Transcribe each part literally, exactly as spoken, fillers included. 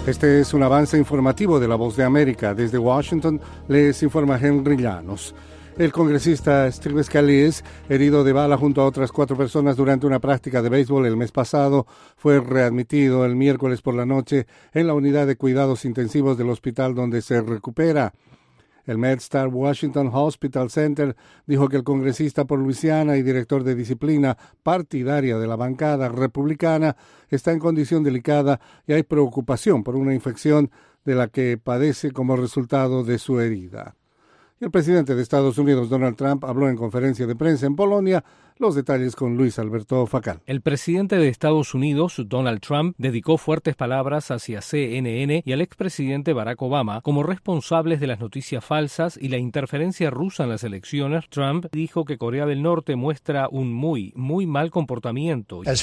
Este es un avance informativo de La Voz de América. Desde Washington les informa Henry Llanos. El congresista Steve Scalise, herido de bala junto a otras cuatro personas durante una práctica de béisbol el mes pasado, fue readmitido el miércoles por la noche en la unidad de cuidados intensivos del hospital donde se recupera. El MedStar Washington Hospital Center dijo que el congresista por Luisiana y director de disciplina partidaria de la bancada republicana está en condición delicada y hay preocupación por una infección de la que padece como resultado de su herida. Y el presidente de Estados Unidos, Donald Trump, habló en conferencia de prensa en Polonia. Los detalles con Luis Alberto Facal. El presidente de Estados Unidos, Donald Trump, dedicó fuertes palabras hacia C N N y al expresidente Barack Obama como responsables de las noticias falsas y la interferencia rusa en las elecciones. Trump dijo que Corea del Norte muestra un muy, muy mal comportamiento. En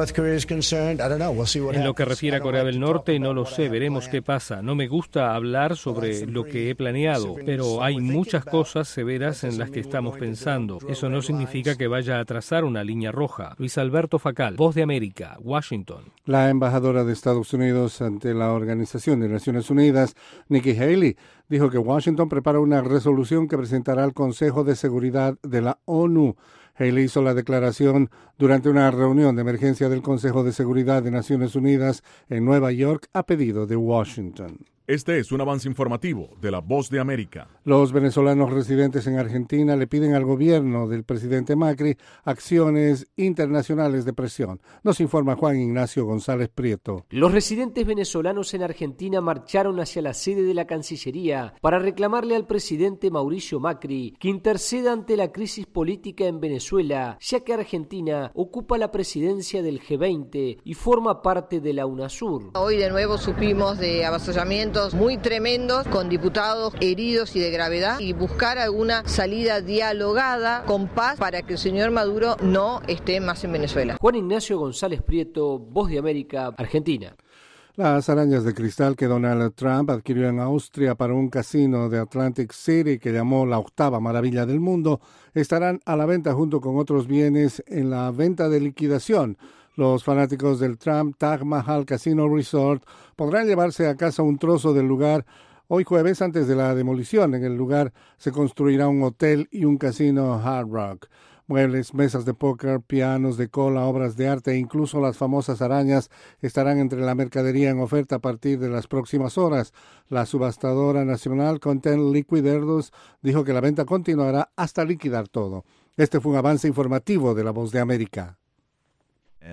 lo que refiere a Corea del Norte, no lo sé, veremos qué pasa. No me gusta hablar sobre lo que he planeado, pero hay muchas cosas severas en las que estamos pensando. Eso no significa que vaya a trazar una línea roja. Luis Alberto Facal, Voz de América, Washington. La embajadora de Estados Unidos ante la Organización de Naciones Unidas, Nikki Haley, dijo que Washington prepara una resolución que presentará al Consejo de Seguridad de la ONU. Haley hizo la declaración durante una reunión de emergencia del Consejo de Seguridad de Naciones Unidas en Nueva York a pedido de Washington. Este es un avance informativo de La Voz de América. Los venezolanos residentes en Argentina le piden al gobierno del presidente Macri acciones internacionales de presión. Nos informa Juan Ignacio González Prieto. Los residentes venezolanos en Argentina marcharon hacia la sede de la Cancillería para reclamarle al presidente Mauricio Macri que interceda ante la crisis política en Venezuela, ya que Argentina ocupa la presidencia del G veinte y forma parte de la UNASUR. Hoy de nuevo supimos de avasallamientos muy tremendos, con diputados heridos y de gravedad, y buscar alguna salida dialogada con paz para que el señor Maduro no esté más en Venezuela. Juan Ignacio González Prieto, Voz de América, Argentina. Las arañas de cristal que Donald Trump adquirió en Austria para un casino de Atlantic City que llamó la octava maravilla del mundo estarán a la venta junto con otros bienes en la venta de liquidación. Los fanáticos del Trump Taj Mahal Casino Resort podrán llevarse a casa un trozo del lugar hoy jueves antes de la demolición. En el lugar se construirá un hotel y un casino Hard Rock. Muebles, mesas de póker, pianos de cola, obras de arte e incluso las famosas arañas estarán entre la mercadería en oferta a partir de las próximas horas. La subastadora nacional Content Liquidators dijo que la venta continuará hasta liquidar todo. Este fue un avance informativo de La Voz de América.